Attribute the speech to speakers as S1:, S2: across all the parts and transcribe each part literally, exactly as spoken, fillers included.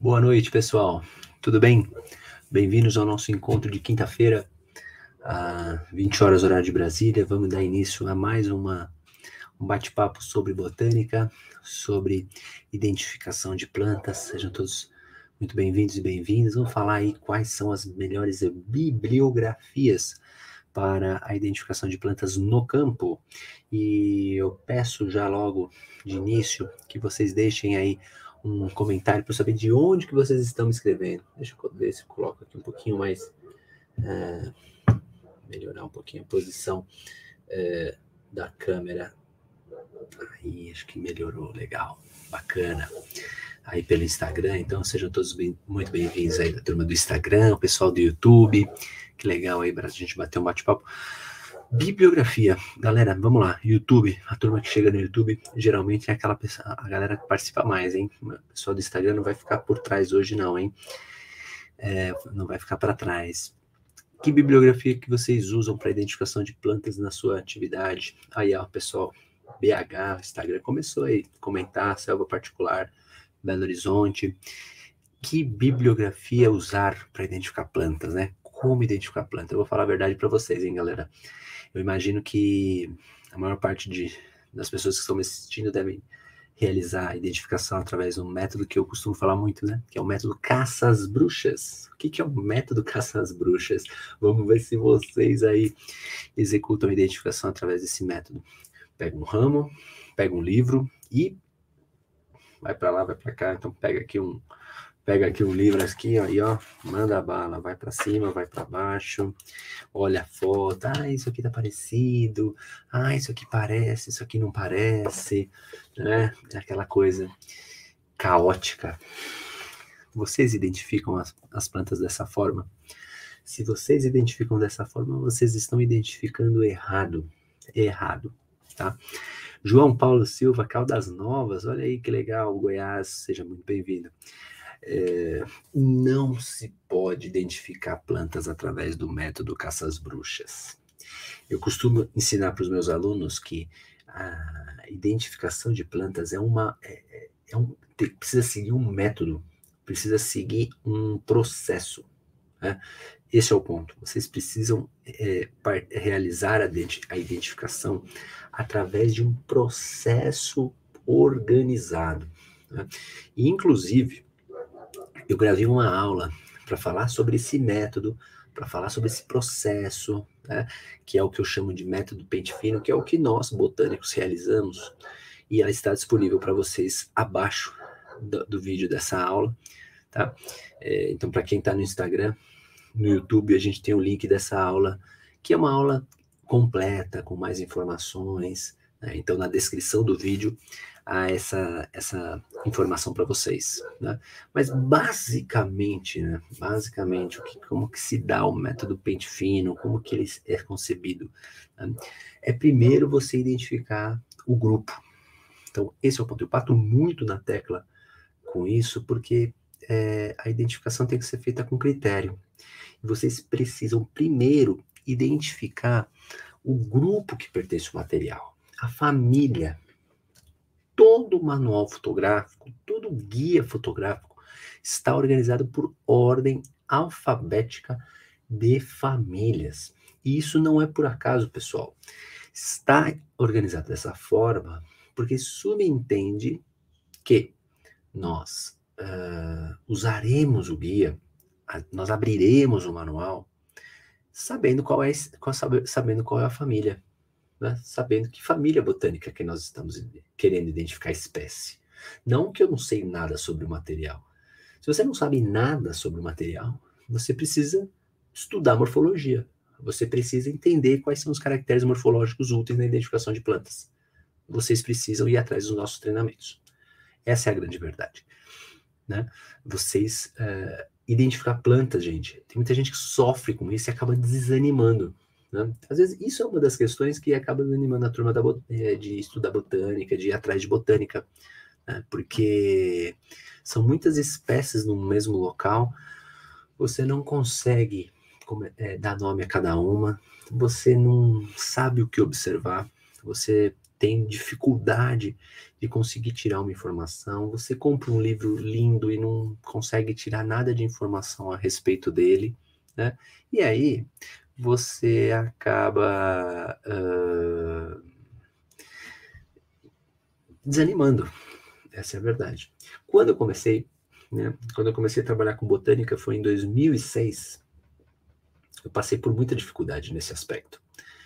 S1: Boa noite, pessoal. Tudo bem? Bem-vindos ao nosso encontro de quinta-feira, às vinte horas, horário de Brasília. Vamos dar início a mais uma, um bate-papo sobre botânica, sobre identificação de plantas. Sejam todos muito bem-vindos e bem-vindas. Vamos falar aí quais são as melhores bibliografias para a identificação de plantas no campo. E eu peço já logo de início que vocês deixem aí um comentário para eu saber de onde que vocês estão me escrevendo. Deixa eu ver se eu coloco aqui um pouquinho mais, é, melhorar um pouquinho a posição é, da câmera. Aí, acho que melhorou, legal, bacana. Aí pelo Instagram, então sejam todos bem, muito bem-vindos aí da turma do Instagram, o pessoal do YouTube, que legal aí para a gente bater um bate-papo. Bibliografia, galera, vamos lá, YouTube, a turma que chega no YouTube, geralmente é aquela pessoa, a galera que participa mais, hein? O pessoal do Instagram não vai ficar por trás hoje não, hein? É, não vai ficar para trás. Que bibliografia que vocês usam para identificação de plantas na sua atividade? Aí, ó, pessoal, B H, Instagram, começou aí, comentar, selva particular, Belo Horizonte. Que bibliografia usar para identificar plantas, né? Como identificar plantas? Eu vou falar a verdade para vocês, hein, galera? Eu imagino que a maior parte de, das pessoas que estão me assistindo devem realizar a identificação através de um método que eu costumo falar muito, né? Que é o método caça às bruxas. O que, que é o método caça às bruxas? Vamos ver se vocês aí executam a identificação através desse método. Pega um ramo, pega um livro e vai para lá, vai para cá. Então pega aqui um Pega aqui um livro aqui, ó, e ó, manda a bala, vai para cima, vai para baixo, olha a foto, ah, isso aqui tá parecido, ah, isso aqui parece, isso aqui não parece, né? É aquela coisa caótica. Vocês identificam as, as plantas dessa forma? Se vocês identificam dessa forma, vocês estão identificando errado, errado, tá? João Paulo Silva, Caldas Novas, olha aí que legal, Goiás, seja muito bem-vindo. É, não se pode identificar plantas através do método caça às bruxas. Eu costumo ensinar para os meus alunos que a identificação de plantas é uma é, é um, tem, precisa seguir um método, precisa seguir um processo, né? Esse é o ponto. Vocês precisam é, par, realizar a, a identificação através de um processo organizado, né? E, inclusive, eu gravei uma aula para falar sobre esse método, para falar sobre esse processo, né, que é o que eu chamo de método pente fino, que é o que nós, botânicos, realizamos, e ela está disponível para vocês abaixo do, do vídeo dessa aula, tá? É, então, para quem está no Instagram, no YouTube, a gente tem o link dessa aula, que é uma aula completa, com mais informações, né? Então, na descrição do vídeo, há essa, essa informação para vocês, né? Mas basicamente, né, basicamente, o que, como que se dá o método pente fino, como que ele é concebido, né? É primeiro você identificar o grupo. Então, esse é o ponto. Eu bato muito na tecla com isso, porque é, a identificação tem que ser feita com critério. Vocês precisam primeiro identificar o grupo que pertence ao material, a família. Todo manual fotográfico, todo guia fotográfico está organizado por ordem alfabética de famílias. E isso não é por acaso, pessoal. Está organizado dessa forma porque subentende que nós uh, usaremos o guia, nós abriremos o manual sabendo qual é, sabendo qual é a família. Né? Sabendo que família botânica que nós estamos querendo identificar a espécie. Não que eu não sei nada sobre o material. Se você não sabe nada sobre o material, você precisa estudar morfologia. Você precisa entender quais são os caracteres morfológicos úteis na identificação de plantas. Vocês precisam ir atrás dos nossos treinamentos. Essa é a grande verdade. Né? Vocês uh, identificar plantas, gente. Tem muita gente que sofre com isso e acaba desanimando. Né? Às vezes, isso é uma das questões que acaba desanimando a turma da de estudar botânica, de ir atrás de botânica, né? Porque são muitas espécies no mesmo local, você não consegue é, dar nome a cada uma, você não sabe o que observar, você tem dificuldade de conseguir tirar uma informação, você compra um livro lindo e não consegue tirar nada de informação a respeito dele, né? E aí você acaba uh, desanimando, essa é a verdade. Quando eu comecei, né, quando eu comecei a trabalhar com botânica foi em dois mil e seis, eu passei por muita dificuldade nesse aspecto.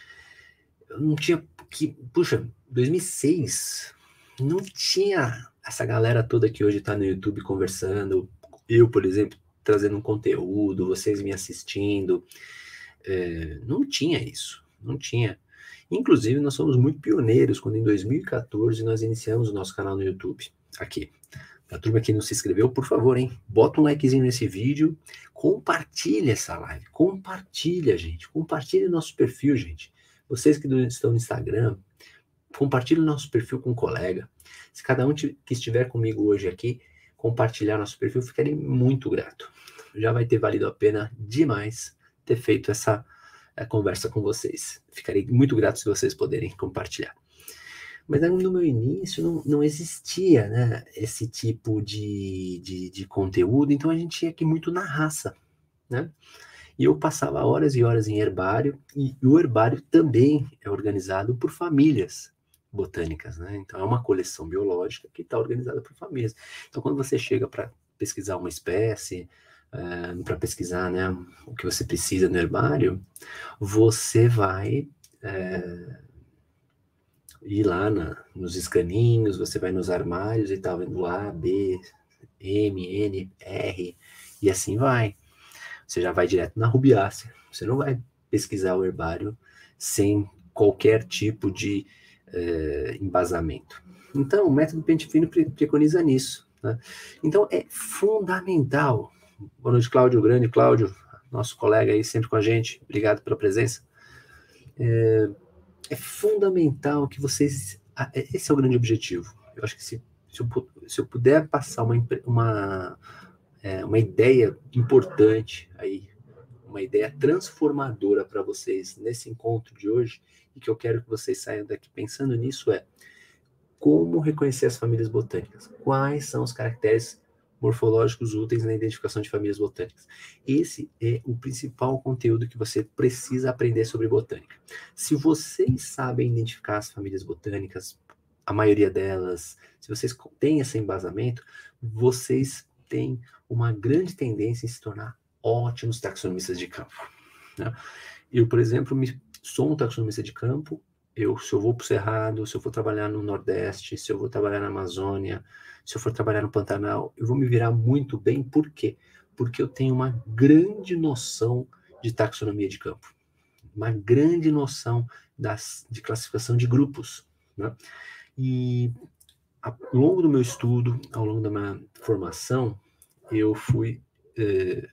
S1: Eu não tinha que, puxa, dois mil e seis não tinha essa galera toda que hoje está no YouTube conversando, eu, por exemplo, trazendo um conteúdo, vocês me assistindo, é, não tinha isso, não tinha. Inclusive, nós somos muito pioneiros quando em dois mil e quatorze nós iniciamos o nosso canal no YouTube, aqui. A turma que não se inscreveu, por favor, hein? Bota um likezinho nesse vídeo, compartilha essa live, compartilha, gente, compartilha nosso perfil, gente. Vocês que estão no Instagram, compartilhe o nosso perfil com um colega. Se cada um que estiver comigo hoje aqui compartilhar nosso perfil, ficarei muito grato. Já vai ter valido a pena demais ter feito essa a, conversa com vocês. Ficarei muito grato se vocês puderem compartilhar. Mas no meu início não, não existia, né, esse tipo de, de, de conteúdo, então a gente tinha que ir muito na raça, né? E eu passava horas e horas em herbário, e o herbário também é organizado por famílias botânicas, né? Então é uma coleção biológica que está organizada por famílias. Então quando você chega para pesquisar uma espécie, uh, para pesquisar, né, o que você precisa no herbário, você vai uh, ir lá na, nos escaninhos, você vai nos armários e tal, vendo A, B, M, N, R, e assim vai. Você já vai direto na rubiácea. Você não vai pesquisar o herbário sem qualquer tipo de eh, embasamento. Então, o método Pente Fino preconiza nisso, né? Então, é fundamental. Boa noite, Cláudio, grande Cláudio, nosso colega aí sempre com a gente. Obrigado pela presença. É, é fundamental que vocês... Esse é o grande objetivo. Eu acho que se, se, eu, se eu puder passar uma... uma É uma ideia importante aí, uma ideia transformadora para vocês nesse encontro de hoje, e que eu quero que vocês saiam daqui pensando nisso, é como reconhecer as famílias botânicas, quais são os caracteres morfológicos úteis na identificação de famílias botânicas. Esse é o principal conteúdo que você precisa aprender sobre botânica. Se vocês sabem identificar as famílias botânicas, a maioria delas, se vocês têm esse embasamento, vocês têm uma grande tendência em se tornar ótimos taxonomistas de campo, né? Eu, por exemplo, me, sou um taxonomista de campo. Eu, se eu vou para o Cerrado, se eu for trabalhar no Nordeste, se eu vou trabalhar na Amazônia, se eu for trabalhar no Pantanal, eu vou me virar muito bem. Por quê? Porque eu tenho uma grande noção de taxonomia de campo, uma grande noção das, de classificação de grupos, né? E ao longo do meu estudo, ao longo da minha formação, eu fui eh,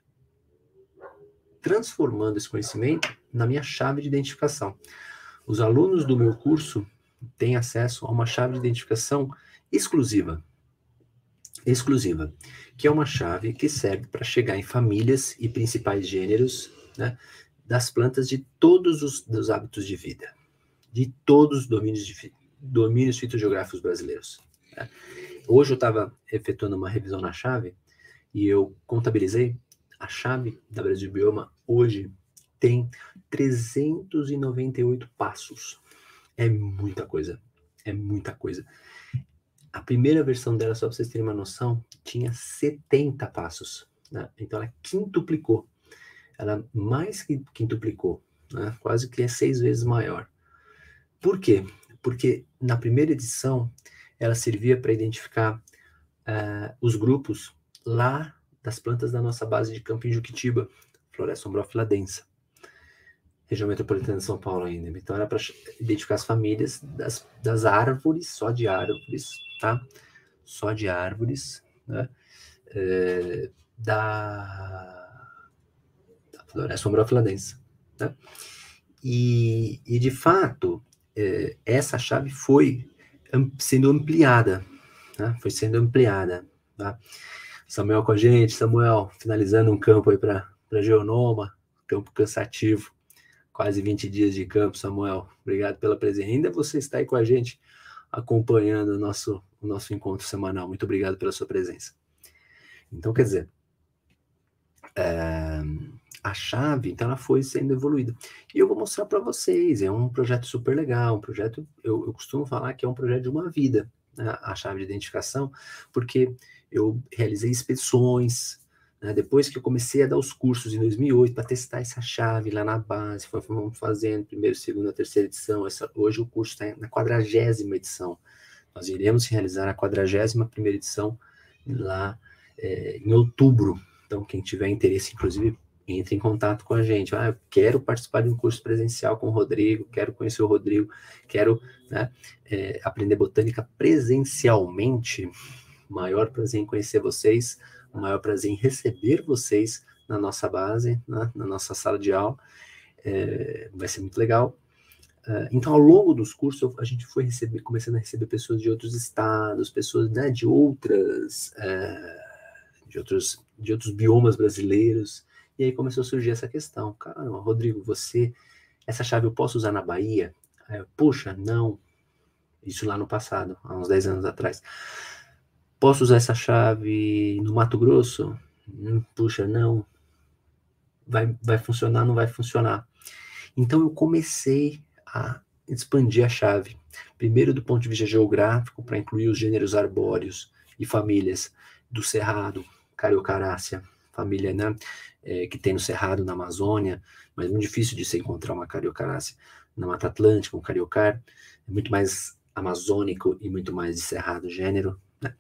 S1: transformando esse conhecimento na minha chave de identificação. Os alunos do meu curso têm acesso a uma chave de identificação exclusiva, exclusiva, que é uma chave que serve para chegar em famílias e principais gêneros, né, das plantas de todos os dos hábitos de vida, de todos os domínios, de, domínios fitogeográficos brasileiros, né? Hoje eu estava efetuando uma revisão na chave e eu contabilizei. A chave da Brasil Bioma hoje tem trezentos e noventa e oito passos. É muita coisa, é muita coisa. A primeira versão dela, só para vocês terem uma noção, tinha setenta passos, né? Então ela quintuplicou. Ela mais que quintuplicou, né? Quase que é seis vezes maior. Por quê? Porque na primeira edição ela servia para identificar uh, os grupos lá das plantas da nossa base de campo em Juquitiba, Floresta ombrófila densa, região metropolitana de São Paulo ainda. Então era para identificar as famílias das, das árvores, só de árvores, tá? Só de árvores, né? É, da, da Floresta ombrófila densa, né? E, e de fato, é, essa chave foi sendo ampliada, né? Foi sendo ampliada, tá? Samuel com a gente, Samuel, finalizando um campo aí para Geonoma, campo cansativo, quase vinte dias de campo, Samuel. Obrigado pela presença. Ainda você está aí com a gente, acompanhando o nosso, o nosso encontro semanal. Muito obrigado pela sua presença. Então, quer dizer, é, a chave, então, ela foi sendo evoluída. E eu vou mostrar para vocês, é um projeto super legal, um projeto, eu, eu costumo falar que é um projeto de uma vida, né, a chave de identificação, porque eu realizei expedições, né, depois que eu comecei a dar os cursos em dois mil e oito, para testar essa chave lá na base, fomos fazendo primeiro, segunda, terceira edição, essa, hoje o curso está na quadragésima edição, nós iremos realizar a quadragésima primeira edição lá é, em outubro. Então, quem tiver interesse, inclusive, entre em contato com a gente. Ah, eu quero participar de um curso presencial com o Rodrigo, quero conhecer o Rodrigo, quero, né, é, aprender botânica presencialmente. Maior prazer em conhecer vocês, o maior prazer em receber vocês na nossa base, né, na nossa sala de aula. É, vai ser muito legal. Uh, então, ao longo dos cursos, a gente foi receber, começando a receber pessoas de outros estados, pessoas, né, de outras... Uh, de outros, de outros biomas brasileiros, e aí começou a surgir essa questão. Caramba, Rodrigo, você, essa chave eu posso usar na Bahia? Aí, Poxa, não. Isso lá no passado, há uns dez anos atrás. Posso usar essa chave no Mato Grosso? Hum, puxa, não. Vai, vai funcionar, não vai funcionar. Então eu comecei a expandir a chave. Primeiro do ponto de vista geográfico, para incluir os gêneros arbóreos e famílias do Cerrado, Cariocarácea, família, né, é, que tem no Cerrado, na Amazônia, mas é muito difícil de se encontrar uma Cariocarácea na Mata Atlântica, um Cariocar, é muito mais amazônico e muito mais de Cerrado gênero, né?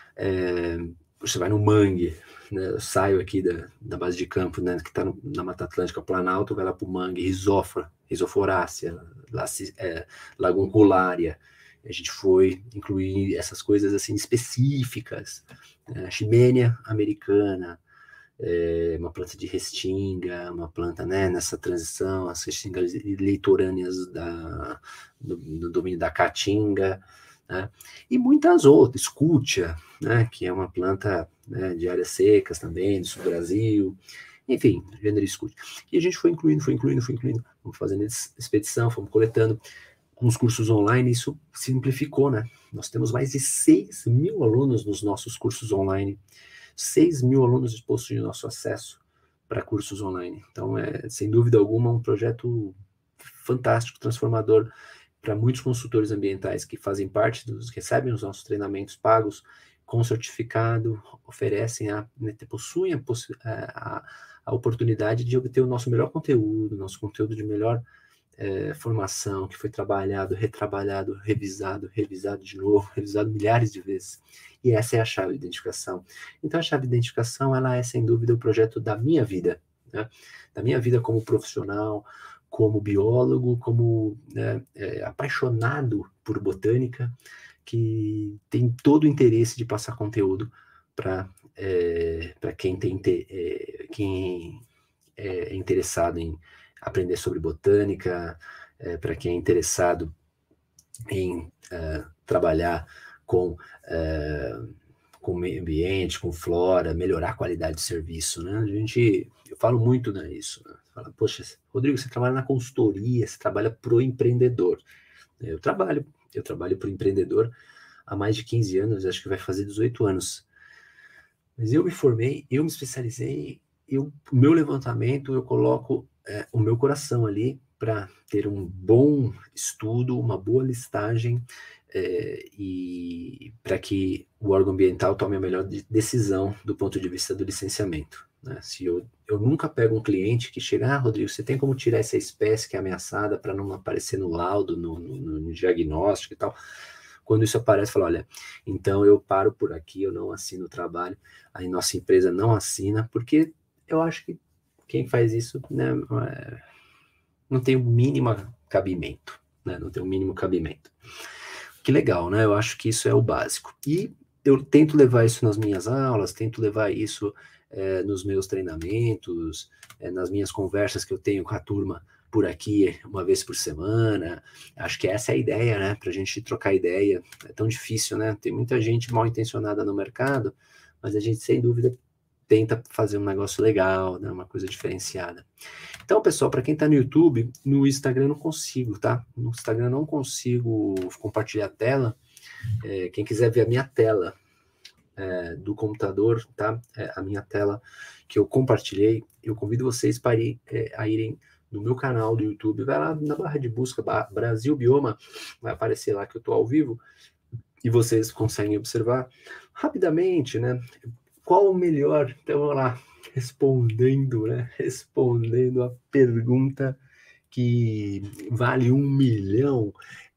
S1: É, você vai no mangue, né, eu saio aqui da, da base de campo, né, que está na Mata Atlântica, Planalto, vai lá para o mangue, Risófora, Risoforácea, é, Lagunculária. A gente foi incluir essas coisas assim específicas, né? Ximênia americana, é, uma planta de restinga, uma planta, né, nessa transição, as restingas litorâneas da, do, do domínio da caatinga, né? E muitas outras, escútia, né, que é uma planta, né, de áreas secas também, do sul do Brasil, enfim, gênero escútia. E a gente foi incluindo, foi incluindo, foi incluindo, fomos fazendo expedição, fomos coletando. Com os cursos online, isso simplificou, né? Nós temos mais de seis mil alunos nos nossos cursos online, seis mil alunos possuem nosso acesso para cursos online. Então, é, sem dúvida alguma, um projeto fantástico, transformador para muitos consultores ambientais que fazem parte dos, recebem os nossos treinamentos pagos com certificado, oferecem, a, né, possuem a, a, a oportunidade de obter o nosso melhor conteúdo, nosso conteúdo de melhor É, formação, que foi trabalhado, retrabalhado, revisado, revisado de novo, revisado milhares de vezes. E essa é a chave de identificação. Então, a chave de identificação, ela é, sem dúvida, o projeto da minha vida, né? Da minha vida como profissional, como biólogo, como, né, é, apaixonado por botânica, que tem todo o interesse de passar conteúdo para é, para quem tem é, quem é interessado em aprender sobre botânica, é, para quem é interessado em é, trabalhar com, é, com meio ambiente, com flora, melhorar a qualidade de serviço, né? A gente, eu falo muito nisso, né? Fala, poxa, Rodrigo, você trabalha na consultoria, você trabalha pro empreendedor. Eu trabalho, eu trabalho pro empreendedor há mais de quinze anos, acho que vai fazer dezoito anos. Mas eu me formei, eu me especializei, eu, o meu levantamento, eu coloco é, o meu coração ali para ter um bom estudo, uma boa listagem é, e para que o órgão ambiental tome a melhor decisão do ponto de vista do licenciamento, né? Se eu, eu nunca pego um cliente que chega, ah, Rodrigo, você tem como tirar essa espécie que é ameaçada para não aparecer no laudo, no, no, no diagnóstico e tal. Quando isso aparece, fala, olha, então eu paro por aqui, eu não assino o trabalho, aí nossa empresa não assina, porque eu acho que quem faz isso, né, não tem o mínimo cabimento, né, não tem o mínimo cabimento. Que legal, né, eu acho que isso é o básico. E eu tento levar isso nas minhas aulas, tento levar isso é, nos meus treinamentos, é, nas minhas conversas que eu tenho com a turma por aqui uma vez por semana. Acho que essa é a ideia, né? Para a gente trocar ideia. É tão difícil, né? Tem muita gente mal intencionada no mercado, mas a gente, sem dúvida, tenta fazer um negócio legal, né, uma coisa diferenciada. Então, pessoal, para quem está no YouTube, no Instagram não consigo, tá? No Instagram não consigo compartilhar a tela. É, quem quiser ver a minha tela é, do computador, tá? É, a minha tela que eu compartilhei, eu convido vocês para ir, é, a irem no meu canal do YouTube, vai lá na barra de busca, Brasil Bioma, vai aparecer lá que eu estou ao vivo, e vocês conseguem observar rapidamente, né? Qual o melhor? Então, vamos lá, respondendo, né? Respondendo a pergunta que vale um milhão.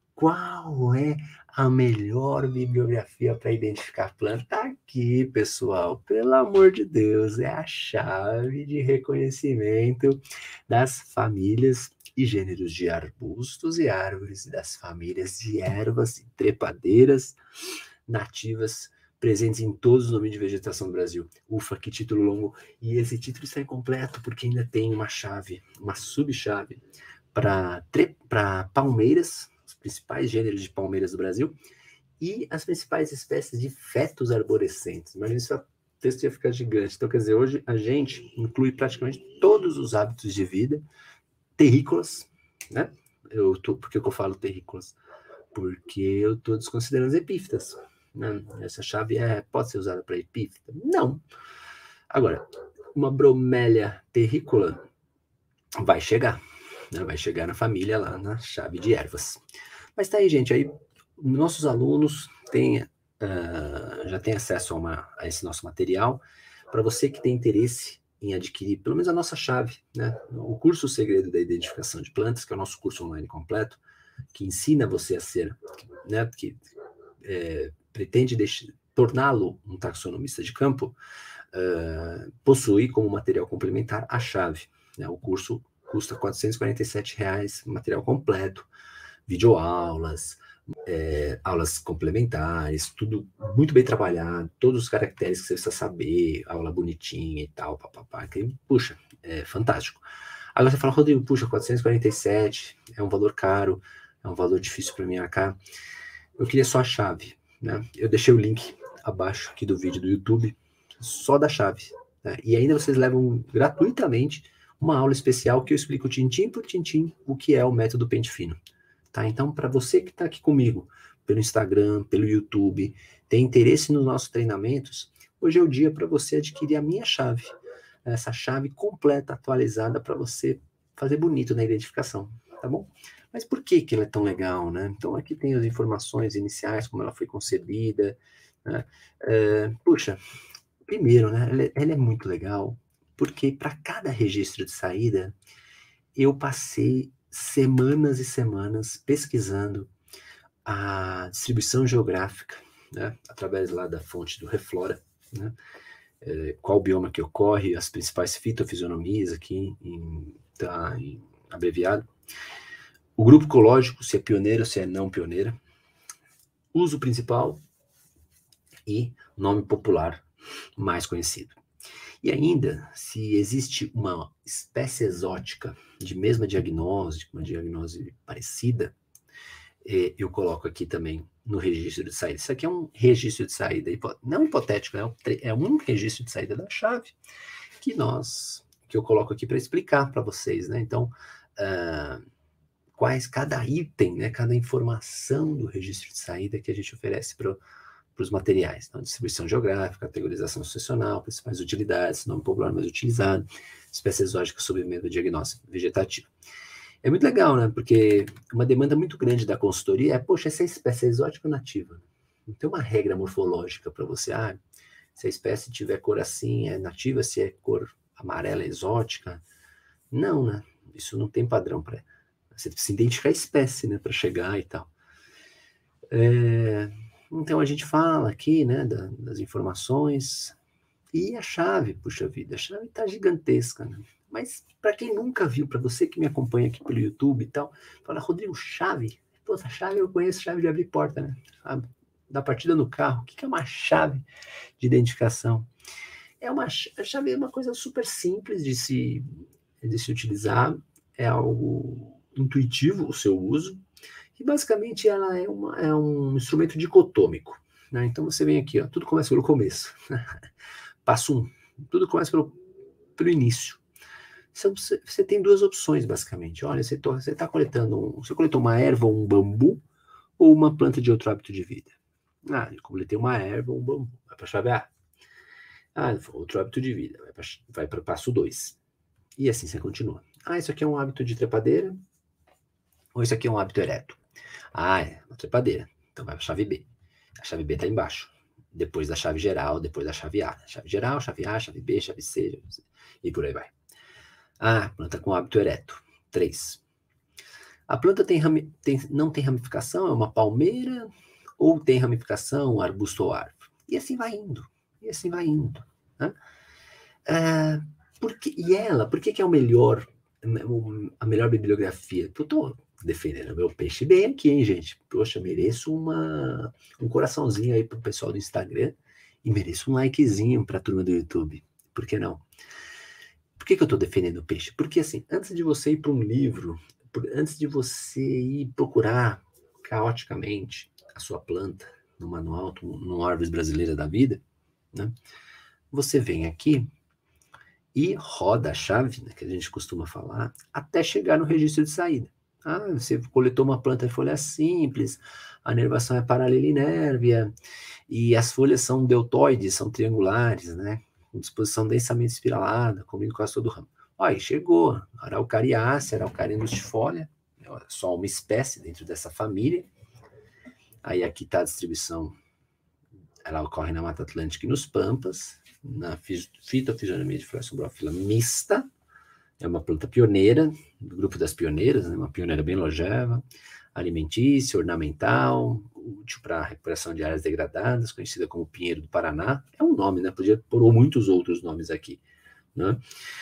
S1: Qual é a melhor bibliografia para identificar planta? Tá aqui, pessoal. Pelo amor de Deus, é a chave de reconhecimento das famílias e gêneros de arbustos e árvores, das famílias de ervas e trepadeiras nativas presentes em todos os domínios de vegetação do Brasil. Ufa, que título longo. E esse título está incompleto porque ainda tem uma chave, uma subchave para palmeiras, os principais gêneros de palmeiras do Brasil, e as principais espécies de fetos arborescentes. Imagina se o texto ia ficar gigante. Então, quer dizer, hoje a gente inclui praticamente todos os hábitos de vida terrícolas, né? Eu tô, por que eu falo terrícolas? Porque eu estou desconsiderando as epífitas. Né? Essa chave é, pode ser usada para epífita? Não. Agora, uma bromélia terrícola vai chegar. Né? Vai chegar na família lá na chave de ervas. Mas tá aí, gente. Aí nossos alunos têm, uh, já têm acesso a, uma, a esse nosso material. Para você que tem interesse em adquirir pelo menos a nossa chave, né? O curso Segredo da Identificação de Plantas, que é o nosso curso online completo, que ensina você a ser, né, que é, pretende torná-lo um taxonomista de campo, uh, possui como material complementar a chave. Né? O curso custa quatrocentos e quarenta e sete reais, material completo, videoaulas, é, aulas complementares, tudo muito bem trabalhado, todos os caracteres que você precisa saber, aula bonitinha e tal, papapá, que, puxa, é fantástico. Agora você fala, Rodrigo, puxa, quatrocentos e quarenta e sete, é um valor caro, é um valor difícil para mim arcar. Eu queria só a chave, né? Eu deixei o link abaixo aqui do vídeo do YouTube, só da chave, né? E ainda vocês levam gratuitamente uma aula especial que eu explico tintim por tintim o que é o método pente fino. Tá? Então, para você que está aqui comigo, pelo Instagram, pelo YouTube, tem interesse nos nossos treinamentos, hoje é o dia para você adquirir a minha chave, essa chave completa, atualizada, para você fazer bonito na identificação, tá bom? Mas por que que ela é tão legal, né? Então, aqui tem as informações iniciais, como ela foi concebida, né? É, puxa, primeiro, né, ela é, ela é muito legal, porque para cada registro de saída, eu passei semanas e semanas pesquisando a distribuição geográfica, né, através lá da fonte do Reflora, né, é, qual bioma que ocorre, as principais fitofisionomias aqui, em, tá, em abreviado, o grupo ecológico, se é pioneiro, se é não pioneira, uso principal e nome popular mais conhecido. E ainda, se existe uma espécie exótica de mesma diagnose, uma diagnose parecida, eh, eu coloco aqui também no registro de saída. Isso aqui é um registro de saída, não hipotético, é um, é um registro de saída da chave que nós, que eu coloco aqui para explicar para vocês, né? Então, uh, quais cada item, né? Cada informação do registro de saída que a gente oferece para para os materiais, então, distribuição geográfica, categorização sucessional, principais utilidades, nome popular mais utilizado, espécie exótica sob medo de diagnóstico vegetativo. É muito legal, né? Porque uma demanda muito grande da consultoria é, poxa, essa espécie é exótica ou nativa? Não tem uma regra morfológica para você, ah, se a espécie tiver cor assim, é nativa, se é cor amarela, é exótica. Não, né? Isso não tem padrão para... Você precisa identificar a espécie, né, para chegar e tal. É... Então, a gente fala aqui, né, da, das informações, e a chave, puxa vida, a chave está gigantesca, né? Mas, para quem nunca viu, para você que me acompanha aqui pelo YouTube e tal, fala, Rodrigo, chave? Pô, essa chave eu conheço, chave de abrir porta, né? A, da partida no carro, o que, que é uma chave de identificação? É uma, a chave é uma coisa super simples de se, de se utilizar, é algo intuitivo o seu uso, e basicamente ela é, uma, é um instrumento dicotômico, né? Então você vem aqui, ó, tudo começa pelo começo. Passo um, Tudo começa pelo, pelo início. Você, você tem duas opções, basicamente. Olha, você está coletando, um, você coletou uma erva ou um bambu, ou uma planta de outro hábito de vida. Ah, eu coletei uma erva ou um bambu. Vai para a chave A. Ah, outro hábito de vida. Vai para o passo dois. E assim você continua. Ah, isso aqui é um hábito de trepadeira, ou isso aqui é um hábito ereto? Ah, é uma trepadeira. Então vai para a chave B. A chave B está embaixo. Depois da chave geral, depois da chave A. Chave geral, chave A, chave B, chave C, e por aí vai. Ah, planta com hábito ereto. três. A planta tem, rami, tem, não tem ramificação, é uma palmeira, ou tem ramificação, arbusto ou árvore. E assim vai indo. E assim vai indo. Né? Ah, porque, e ela, por que, que é o melhor, a melhor bibliografia? Eu estou defendendo meu peixe bem aqui, hein, gente? Poxa, mereço uma, um coraçãozinho aí pro pessoal do Instagram e mereço um likezinho pra turma do YouTube. Por que não? Por que, que eu estou defendendo o peixe? Porque, assim, antes de você ir para um livro, antes de você ir procurar caoticamente a sua planta no manual, no Árvores Brasileiras da Vida, né, você vem aqui e roda a chave, né, que a gente costuma falar, até chegar no registro de saída. Ah, você coletou uma planta de folha simples, a nervação é paralela e as folhas são deltoides, são triangulares, né? Com disposição densamente espiralada, cobrindo quase todo o ramo. Olha, chegou, Araucariácea, Araucaria angustifolia, é só uma espécie dentro dessa família. Aí aqui está a distribuição, ela ocorre na Mata Atlântica e nos Pampas, na fitofisionomia de flora sombrófila mista, é uma planta pioneira, do grupo das pioneiras, né? Uma pioneira bem longeva, alimentícia, ornamental, útil para a recuperação de áreas degradadas, conhecida como pinheiro do Paraná. É um nome, né? Podia pôr muitos outros nomes aqui, né?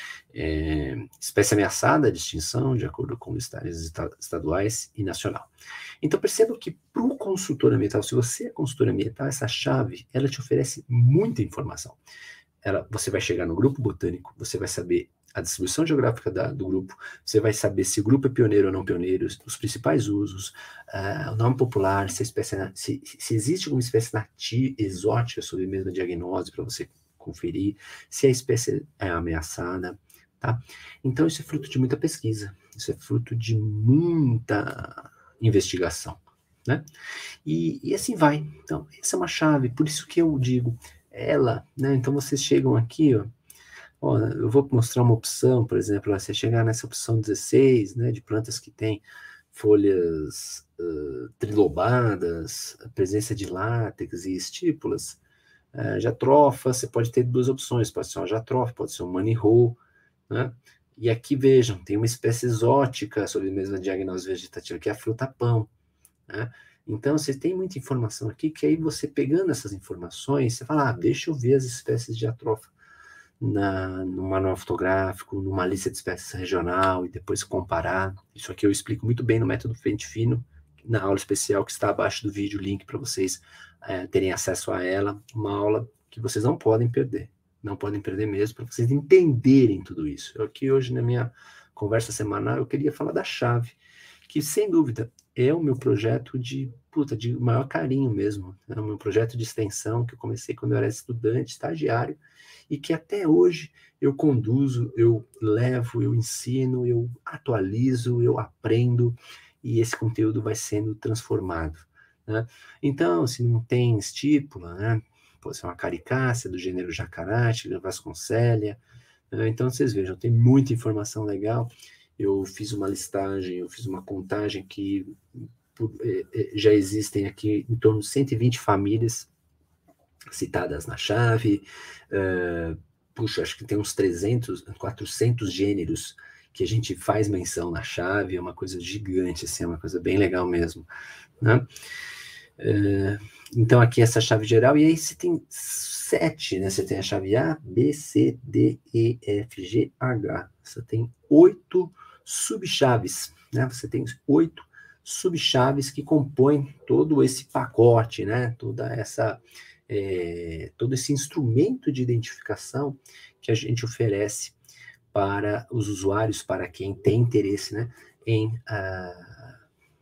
S1: É, espécie ameaçada de extinção, de acordo com listas estaduais e nacional. Então, perceba que para o consultor ambiental, se você é consultor ambiental, essa chave, ela te oferece muita informação. Ela, você vai chegar no grupo botânico, você vai saber a distribuição geográfica da, do grupo, você vai saber se o grupo é pioneiro ou não pioneiro, os principais usos, uh, o nome popular, se, a espécie, se, se existe alguma espécie nativa, exótica sob a mesma diagnose para você conferir, se a espécie é ameaçada, tá? Então isso é fruto de muita pesquisa, isso é fruto de muita investigação, né? E, e assim vai. Então, essa é uma chave, por isso que eu digo, ela, né? Então vocês chegam aqui, ó, ó, eu vou mostrar uma opção, por exemplo, ó, você chegar nessa opção dezesseis, né, de plantas que têm folhas uh, trilobadas, a presença de látex e estípulas, uh, jatropha, você pode ter duas opções, pode ser uma jatropha, pode ser um manihô, né? E aqui, vejam, tem uma espécie exótica sob a mesma diagnose vegetativa, que é a fruta-pão, né? Então, você tem muita informação aqui, que aí você pegando essas informações, você fala, ah, deixa eu ver as espécies de jatropha na, no manual fotográfico, numa lista de espécies regional, e depois comparar. Isso aqui eu explico muito bem no método Pente Fino, na aula especial que está abaixo do vídeo, o link para vocês é, terem acesso a ela, uma aula que vocês não podem perder, não podem perder mesmo, para vocês entenderem tudo isso. Eu aqui hoje, na minha conversa semanal, eu queria falar da chave, que sem dúvida é o meu projeto de, puta, de maior carinho mesmo, é o meu projeto de extensão que eu comecei quando eu era estudante, estagiário, e que até hoje eu conduzo, eu levo, eu ensino, eu atualizo, eu aprendo, e esse conteúdo vai sendo transformado, né? Então, se não tem estípula, né, pode ser uma caricácea do gênero Jacaratia, Vasconcelia, né? Então vocês vejam, tem muita informação legal. Eu fiz uma listagem, eu fiz uma contagem que já existem aqui em torno de cento e vinte famílias citadas na chave, uh, puxa, acho que tem uns trezentos, quatrocentos gêneros que a gente faz menção na chave, é uma coisa gigante, assim, é uma coisa bem legal mesmo, né? Uh, então aqui essa chave geral, e aí você tem sete, né? Você tem a chave A, B, C, D, E, F, G, H. Você tem oito subchaves, né? Você tem oito subchaves que compõem todo esse pacote, né? Toda essa, é, todo esse instrumento de identificação que a gente oferece para os usuários, para quem tem interesse, né? Em uh,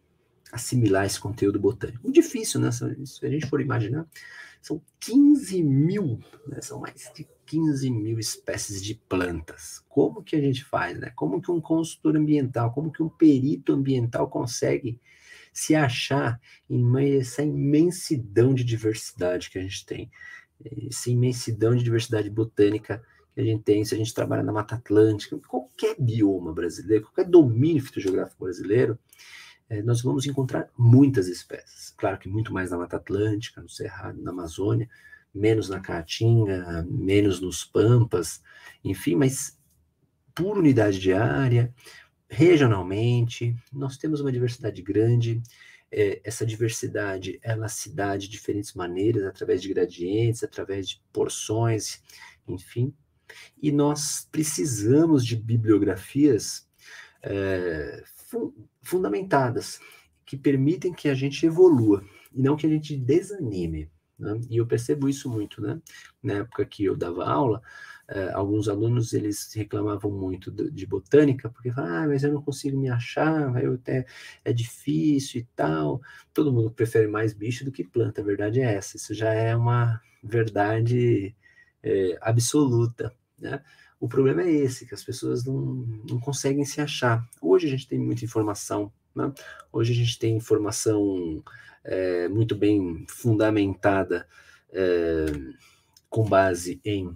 S1: assimilar esse conteúdo botânico. Muito difícil, né? Se a gente for imaginar, são quinze mil, né? São mais de quinze mil espécies de plantas. Como que a gente faz, né? Como que um consultor ambiental, como que um perito ambiental consegue se achar em meio a essa imensidão de diversidade que a gente tem, essa imensidão de diversidade botânica que a gente tem, se a gente trabalha na Mata Atlântica, qualquer bioma brasileiro, qualquer domínio fitogeográfico brasileiro, é, nós vamos encontrar muitas espécies. Claro que muito mais na Mata Atlântica, no Cerrado, na Amazônia, menos na Caatinga, menos nos Pampas, enfim, mas por unidade de área, regionalmente, nós temos uma diversidade grande. É, essa diversidade, ela se dá de diferentes maneiras, através de gradientes, através de porções, enfim. E nós precisamos de bibliografias é, fu fundamentadas, que permitem que a gente evolua, e não que a gente desanime, né? E eu percebo isso muito, né? Na época que eu dava aula, Uh, alguns alunos, eles reclamavam muito de, de botânica, porque falavam, ah, mas eu não consigo me achar, eu até, é difícil e tal. Todo mundo prefere mais bicho do que planta, a verdade é essa. Isso já é uma verdade é, absoluta, né? O problema é esse, que as pessoas não, não conseguem se achar. Hoje a gente tem muita informação, né? Hoje a gente tem informação é, muito bem fundamentada, é, com base em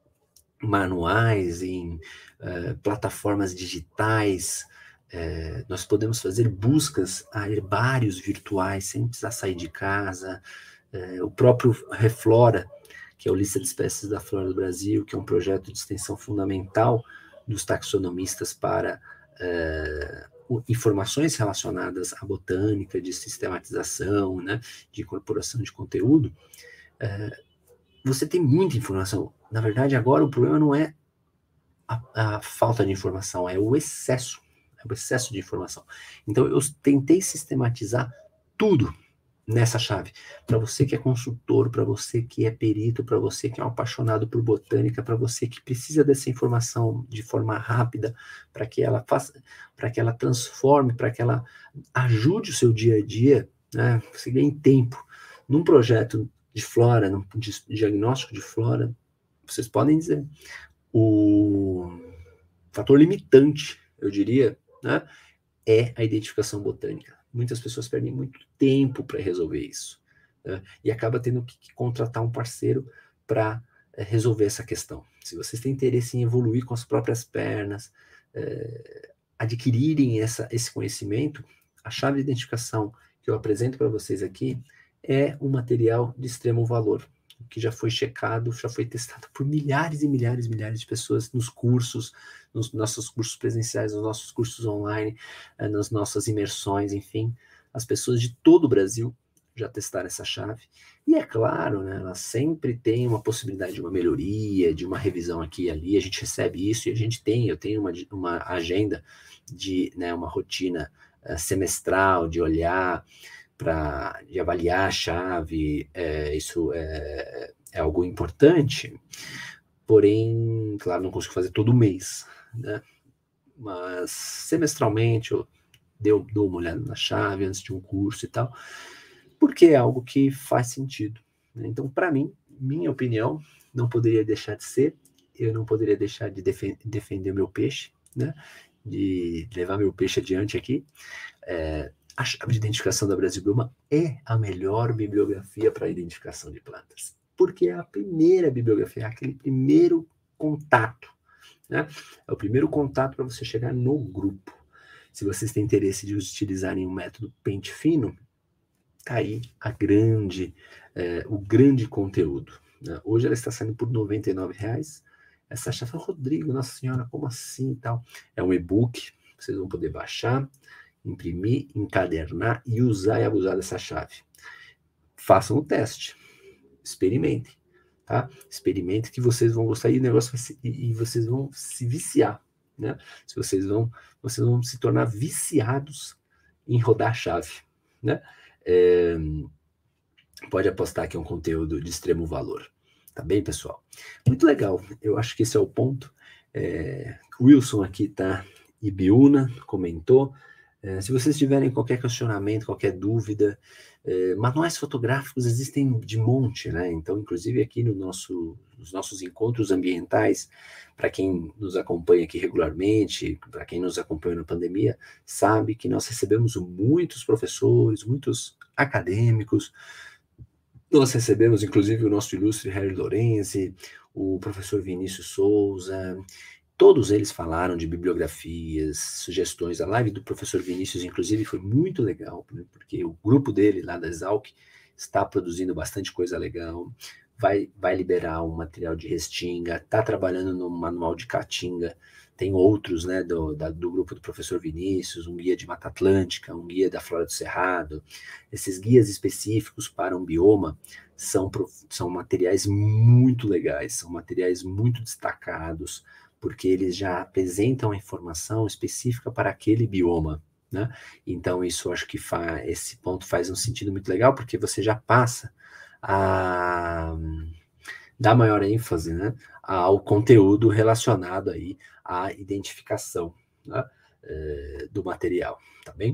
S1: manuais, em uh, plataformas digitais, uh, nós podemos fazer buscas a herbários virtuais sem precisar sair de casa. Uh, o próprio Reflora, que é o Lista de Espécies da Flora do Brasil, que é um projeto de extensão fundamental dos taxonomistas para uh, informações relacionadas à botânica, de sistematização, né, de incorporação de conteúdo. Uh, você tem muita informação. Na verdade, agora o problema não é a, a falta de informação, é o excesso, é o excesso de informação. Então, eu tentei sistematizar tudo nessa chave. Para você que é consultor, para você que é perito, para você que é um apaixonado por botânica, para você que precisa dessa informação de forma rápida, para que ela faça, para que ela transforme, para que ela ajude o seu dia a dia, né? Você ganhe tempo. Num projeto de flora, no diagnóstico de flora, vocês podem dizer, o fator limitante, eu diria, né, é a identificação botânica. Muitas pessoas perdem muito tempo para resolver isso, né, e acaba tendo que contratar um parceiro para é, resolver essa questão. Se vocês têm interesse em evoluir com as próprias pernas, é, adquirirem essa, esse conhecimento, a chave de identificação que eu apresento para vocês aqui é um material de extremo valor, que já foi checado, já foi testado por milhares e milhares e milhares de pessoas nos cursos, nos nossos cursos presenciais, nos nossos cursos online, nas nossas imersões, enfim. As pessoas de todo o Brasil já testaram essa chave. E é claro, né, ela sempre tem uma possibilidade de uma melhoria, de uma revisão aqui e ali. A gente recebe isso e a gente tem, eu tenho uma, uma agenda de, né, uma rotina uh, semestral de olhar, para de avaliar a chave, é, isso é, é algo importante, porém, claro, não consigo fazer todo mês, né? Mas semestralmente eu dou, dou uma olhada na chave antes de um curso e tal, porque é algo que faz sentido, né? Então, para mim, minha opinião, não poderia deixar de ser, eu não poderia deixar de defen defender meu peixe, né? De levar meu peixe adiante aqui. É, a chave de identificação da Brasil Bioma é a melhor bibliografia para a identificação de plantas, porque é a primeira bibliografia, é aquele primeiro contato, né? É o primeiro contato para você chegar no grupo. Se vocês têm interesse de utilizarem o método pente fino, tá aí a grande, é, o grande conteúdo, né? Hoje ela está saindo por noventa e nove reais. Essa chave, Rodrigo, nossa senhora, como assim e tal? É um e-book, vocês vão poder baixar, imprimir, encadernar e usar e abusar dessa chave. Façam o teste, experimentem, tá? Experimentem que vocês vão gostar e o negócio vai se, e, e vocês vão se viciar, né? Se vocês vão, vocês vão se tornar viciados em rodar a chave, né? É, pode apostar que é um conteúdo de extremo valor, tá bem, pessoal? Muito legal, eu acho que esse é o ponto. É, Wilson aqui tá, Ibiúna comentou. É, se vocês tiverem qualquer questionamento, qualquer dúvida, é, manuais fotográficos existem de monte, né? Então, inclusive aqui no nosso, nos nossos encontros ambientais, para quem nos acompanha aqui regularmente, para quem nos acompanha na pandemia, sabe que nós recebemos muitos professores, muitos acadêmicos. Nós recebemos, inclusive, o nosso ilustre Harry Lorenzi, o professor Vinícius Souza. Todos eles falaram de bibliografias, sugestões. A live do professor Vinícius, inclusive, foi muito legal, né, porque o grupo dele, lá da Exalc, está produzindo bastante coisa legal, vai, vai liberar um material de Restinga, está trabalhando no manual de Caatinga, tem outros, né, do, da, do grupo do professor Vinícius, um guia de Mata Atlântica, um guia da Flora do Cerrado. Esses guias específicos para um bioma são, são materiais muito legais, são materiais muito destacados, porque eles já apresentam a informação específica para aquele bioma, né? Então, isso acho que faz, esse ponto faz um sentido muito legal, porque você já passa a dar maior ênfase, né, ao conteúdo relacionado aí à identificação, né, é, do material, tá bem?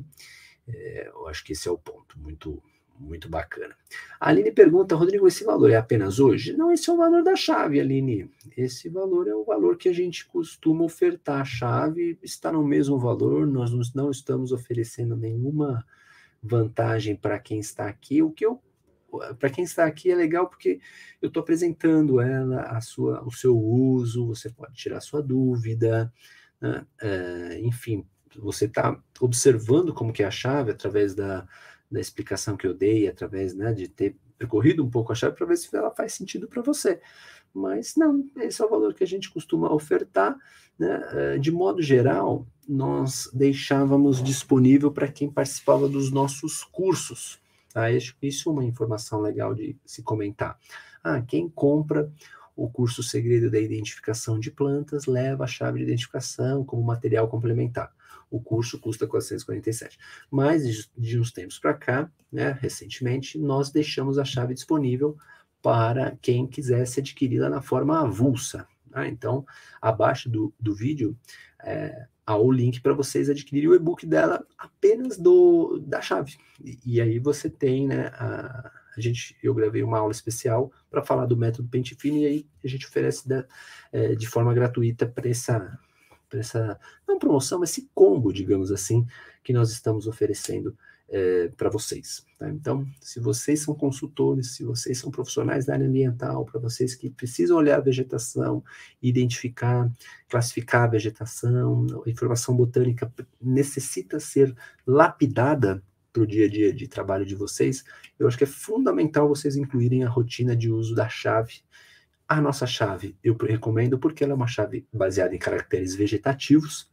S1: É, eu acho que esse é o ponto, muito muito bacana. A Aline pergunta, Rodrigo, esse valor é apenas hoje? Não, esse é o valor da chave, Aline. Esse valor é o valor que a gente costuma ofertar. A chave está no mesmo valor, nós não estamos oferecendo nenhuma vantagem para quem está aqui. O que eu, para quem está aqui é legal porque eu estou apresentando ela, a sua, o seu uso, você pode tirar sua dúvida, né? É, enfim, você está observando como que é a chave através da da explicação que eu dei, através, né, de ter percorrido um pouco a chave para ver se ela faz sentido para você. Mas não, esse é o valor que a gente costuma ofertar, né? De modo geral, nós deixávamos disponível para quem participava dos nossos cursos. Tá? Isso é uma informação legal de se comentar. Ah, quem compra o curso Segredo da Identificação de Plantas leva a chave de identificação como material complementar. O curso custa quatrocentos e quarenta e sete. Mas, de uns tempos para cá, né, recentemente, nós deixamos a chave disponível para quem quisesse adquiri-la na forma avulsa. Né? Então, abaixo do, do vídeo, é, há o link para vocês adquirirem o e-book dela apenas do, da chave. E, e aí você tem, né, a, a gente, eu gravei uma aula especial para falar do método pente fino, e aí a gente oferece da, é, de forma gratuita para essa... para essa, não promoção, mas esse combo, digamos assim, que nós estamos oferecendo é, para vocês. Tá? Então, se vocês são consultores, se vocês são profissionais da área ambiental, para vocês que precisam olhar a vegetação, identificar, classificar a vegetação, a informação botânica necessita ser lapidada para o dia a dia de trabalho de vocês, eu acho que é fundamental vocês incluírem a rotina de uso da chave. A nossa chave eu recomendo porque ela é uma chave baseada em caracteres vegetativos.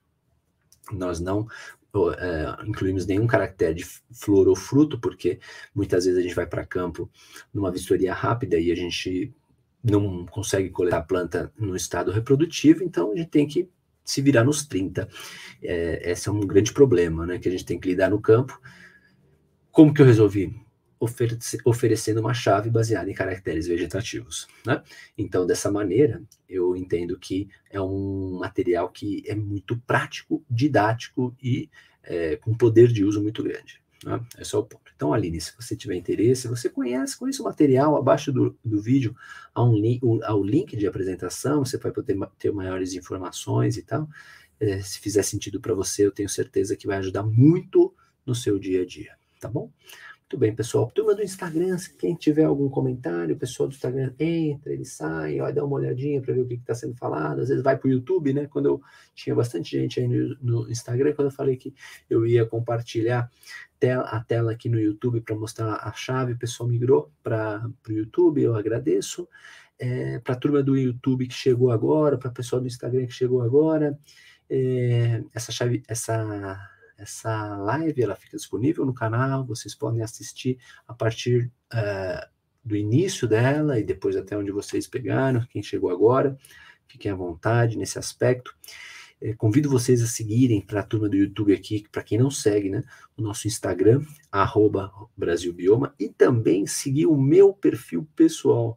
S1: Nós não é, incluímos nenhum caractere de flor ou fruto, porque muitas vezes a gente vai para campo numa vistoria rápida e a gente não consegue coletar a planta no estado reprodutivo, então a gente tem que se virar nos trinta. É, esse é um grande problema, né, que a gente tem que lidar no campo. Como que eu resolvi? Oferece, oferecendo uma chave baseada em caracteres vegetativos, né? Então, dessa maneira, eu entendo que é um material que é muito prático, didático e é, com poder de uso muito grande. Né? Esse é o ponto. Então, Aline, se você tiver interesse, você conhece, conhece o material, abaixo do, do vídeo há um link, há o link de apresentação, você vai poder ter maiores informações e tal. É, se fizer sentido para você, eu tenho certeza que vai ajudar muito no seu dia a dia, tá bom? Muito bem, pessoal. Turma do Instagram, se quem tiver algum comentário, o pessoal do Instagram entra, ele sai, ó, dá uma olhadinha para ver o que está sendo falado. Às vezes vai para o YouTube, né? Quando eu tinha bastante gente aí no, no Instagram, quando eu falei que eu ia compartilhar tela, a tela aqui no YouTube para mostrar a chave, o pessoal migrou para o YouTube, eu agradeço. É, para a turma do YouTube que chegou agora, para o pessoal do Instagram que chegou agora, é, essa chave, essa... Essa live ela fica disponível no canal, vocês podem assistir a partir uh, do início dela e depois até onde vocês pegaram, quem chegou agora, fiquem à vontade nesse aspecto. Eh, convido vocês a seguirem para a turma do YouTube aqui, para quem não segue, né, o nosso Instagram, arroba Brasilbioma, e também seguir o meu perfil pessoal,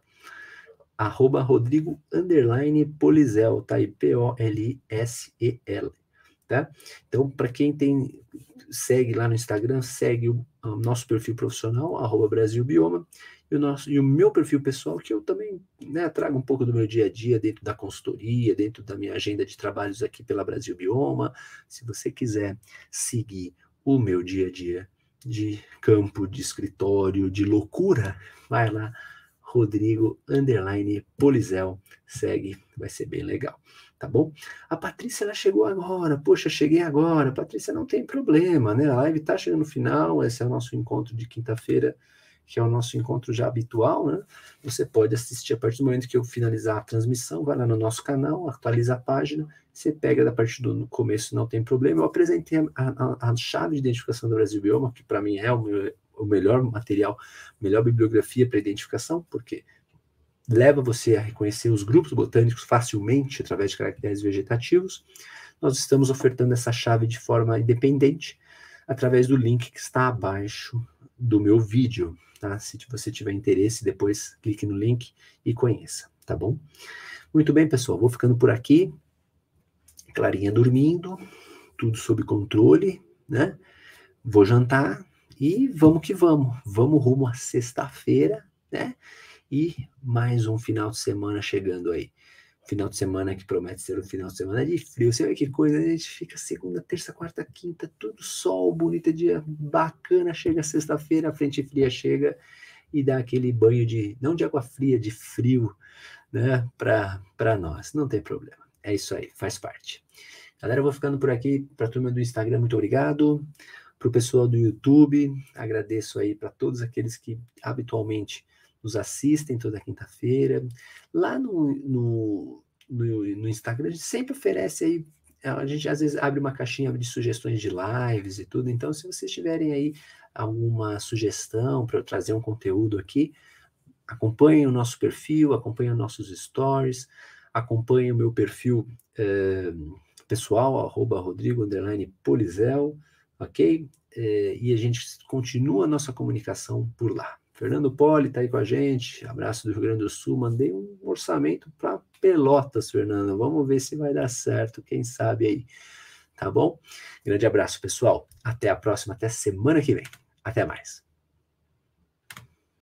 S1: arroba Rodrigo underline Polizel, tá aí, P O L I S E L. tá? Então, para quem tem, segue lá no Instagram, segue o, o nosso perfil profissional, arroba Brasil Bioma, e o, nosso, e o meu perfil pessoal, que eu também, né, trago um pouco do meu dia a dia dentro da consultoria, dentro da minha agenda de trabalhos aqui pela Brasil Bioma. Se você quiser seguir o meu dia a dia de campo, de escritório, de loucura, vai lá, Rodrigo underline Polizel, segue, vai ser bem legal, tá bom? A Patrícia, ela chegou agora, poxa, cheguei agora. Patrícia, não tem problema, né? A live tá chegando no final, esse é o nosso encontro de quinta-feira, que é o nosso encontro já habitual, né? Você pode assistir a partir do momento que eu finalizar a transmissão, vai lá no nosso canal, atualiza a página, você pega da parte do começo, não tem problema. Eu apresentei a, a, a chave de identificação do Brasil Bioma, que para mim é o, meu, o melhor material, melhor bibliografia para identificação, porque leva você a reconhecer os grupos botânicos facilmente através de caracteres vegetativos. Nós estamos ofertando essa chave de forma independente, através do link que está abaixo do meu vídeo, tá? Se você tiver interesse, depois clique no link e conheça, tá bom? Muito bem, pessoal, vou ficando por aqui. Clarinha dormindo, tudo sob controle, né? Vou jantar e vamos que vamos. Vamos rumo à sexta-feira, né? E mais um final de semana chegando aí. Final de semana que promete ser um final de semana de frio. Você vê que coisa, a gente fica segunda, terça, quarta, quinta, tudo sol, bonito dia, bacana. Chega sexta-feira, a frente fria chega e dá aquele banho de, não de água fria, de frio, né, para nós. Não tem problema. É isso aí, faz parte. Galera, eu vou ficando por aqui. Para a turma do Instagram, muito obrigado. Para o pessoal do YouTube, agradeço aí para todos aqueles que habitualmente nos assistem toda quinta-feira. Lá no, no, no, no Instagram, a gente sempre oferece aí, a gente às vezes abre uma caixinha de sugestões de lives e tudo, então se vocês tiverem aí alguma sugestão para eu trazer um conteúdo aqui, acompanhem o nosso perfil, acompanhem os nossos stories, acompanhem o meu perfil é, pessoal, arroba Rodrigo underline Polizel, ok? É, e a gente continua a nossa comunicação por lá. Fernando Poli está aí com a gente, abraço do Rio Grande do Sul, mandei um orçamento para Pelotas, Fernando, vamos ver se vai dar certo, quem sabe aí, tá bom? Grande abraço, pessoal, até a próxima, até semana que vem, até mais.